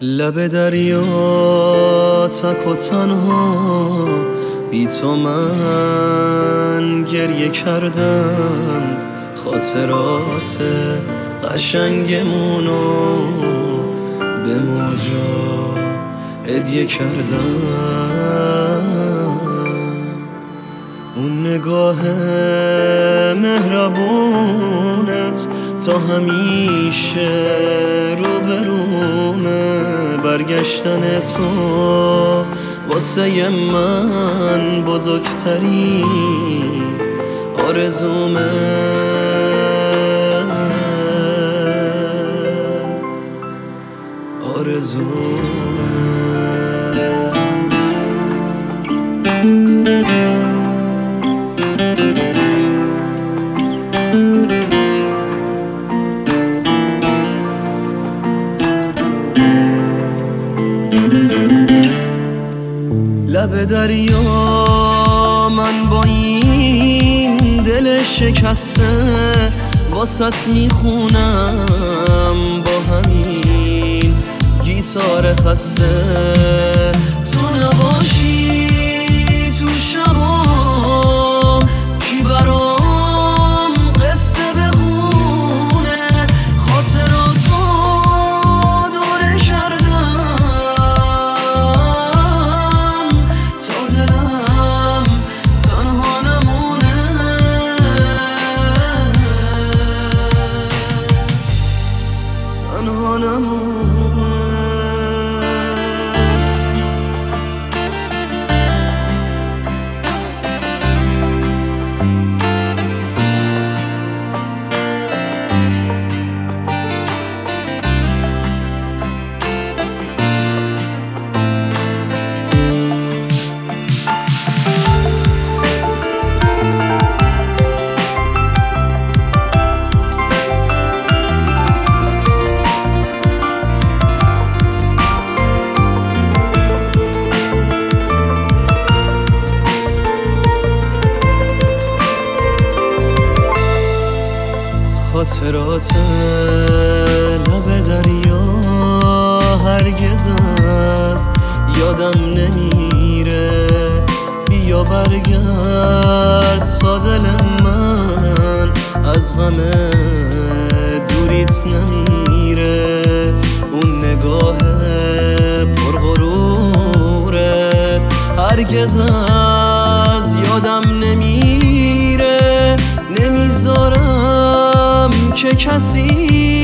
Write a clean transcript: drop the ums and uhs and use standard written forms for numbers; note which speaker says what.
Speaker 1: لب دریا تک و تنها بی تو من گریه کردم، خاطرات قشنگمونو به موجا هدیه کردم. اون نگاه مهربونت تا همیشه روبرومه، برگشتن تو واسه من بزرگترین آرزومه. لب دریا من با این دل شکسته واسط میخونم با همین گیتار خسته. تو نباشی تو شبا کی برام قصه بخونه، خاطراتو دوره کردم تا دلم تنها نمونه. تنها نمونه. خاطرات لب دریا هرگزت یادم نمیره، بیا برگرد تا دل من از غم دوریت نمیره. اون نگاه پرغرورت هرگز از یادم نمیره، نمیذارم که کسی